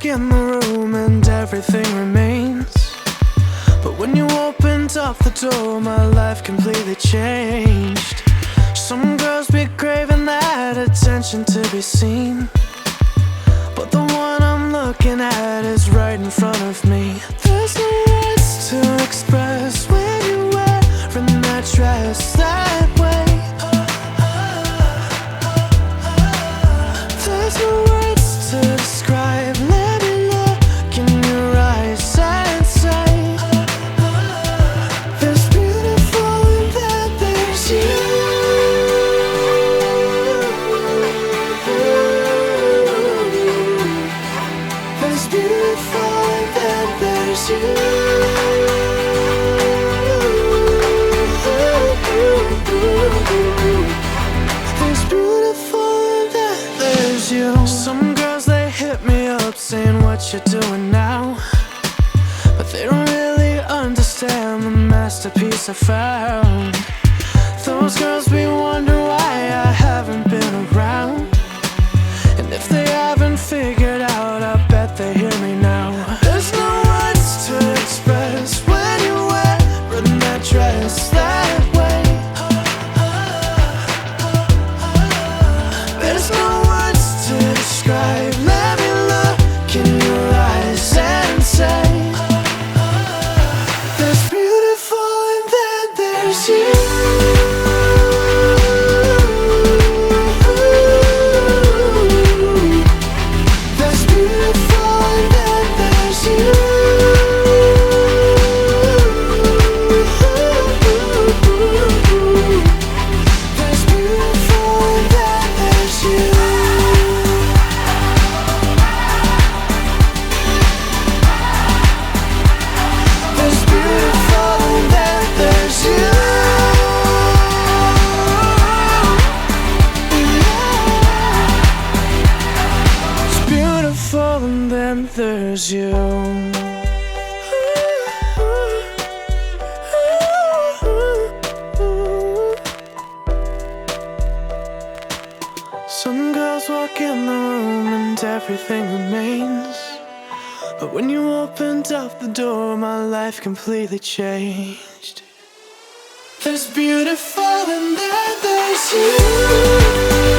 in the room and everything remains. But when you opened up the door, my life completely changed. Some girls be craving that attention to be seen, but the one I'm looking at is right in front of me. There's no words to express when you're wearing that dress that way. There's no words to describe. Let me look in your eyes and say, there's beautiful and then there's you. There's beautiful and then there's you. There's beautiful and then there's you. Some girls, they hit me up saying what you're doing now, but they don't really understand the masterpiece I found. Those girls be wondering why I haven't been around, and if they haven't figured out, I bet they hear me now. There's no words to express when you're wearing that dress that way. There's no words to describe. Let me look in your eyes and say, there's beautiful and then there's you. There's beautiful and then there's you. There's beautiful and then there's you. There's beautiful and then there's you. It's beautiful and then there's you. Some girls walk in the room and everything remains, but when you opened up the door, my life completely changed. There's beautiful and then there's you.